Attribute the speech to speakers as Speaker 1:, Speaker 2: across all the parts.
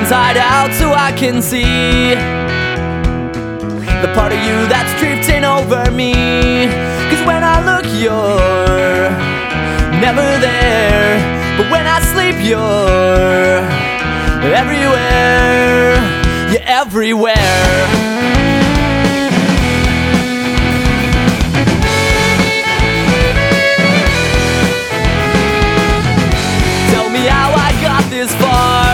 Speaker 1: inside out so I can see the part of you that's drifting over me. Cause when I look you're never there, but when I sleep you're everywhere. You're everywhere. This far.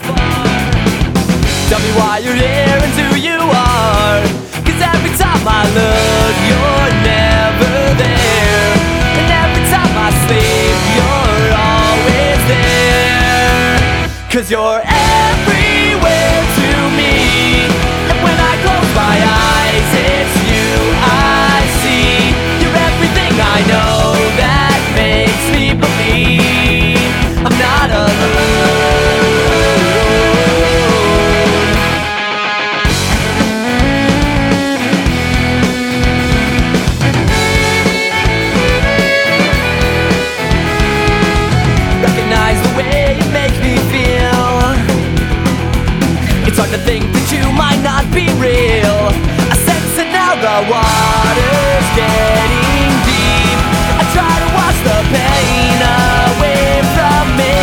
Speaker 1: Tell me why you're here and who you are. Cause every time I look you're never there, and every time I sleep you're always there. Cause you're everywhere to me, and when I close my eyes it's you I see. You're everything I know that makes me believe I'm not alone. Recognize the way you make me feel. It's hard to think that you might not be real. I sense it now, the water's getting deep. I try to wash the pain away from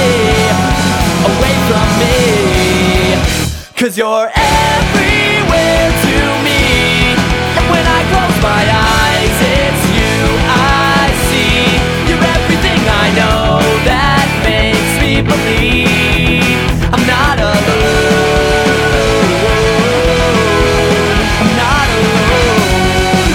Speaker 1: me, cause you're everywhere to me, and when I close my eyes it's you I see. You're everything I know that makes me believe I'm not alone. I'm not alone.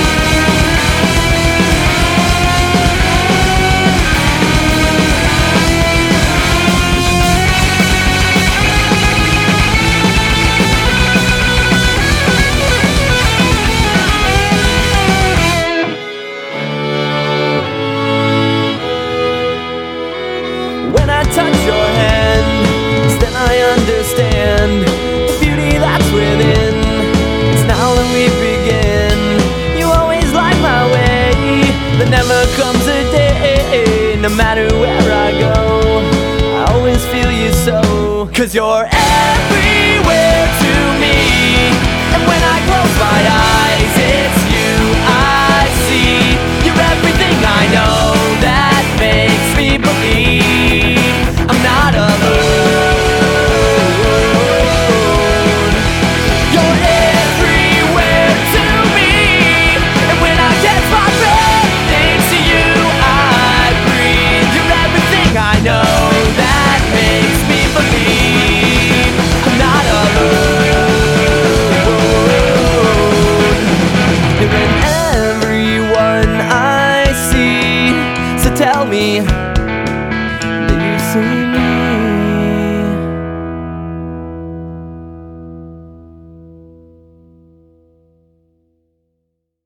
Speaker 1: When I touch your hand, then I understand the beauty that's within. It's now that we begin. You always light my way. There never comes a day, no matter where I go, I always feel you so. Cause you're everywhere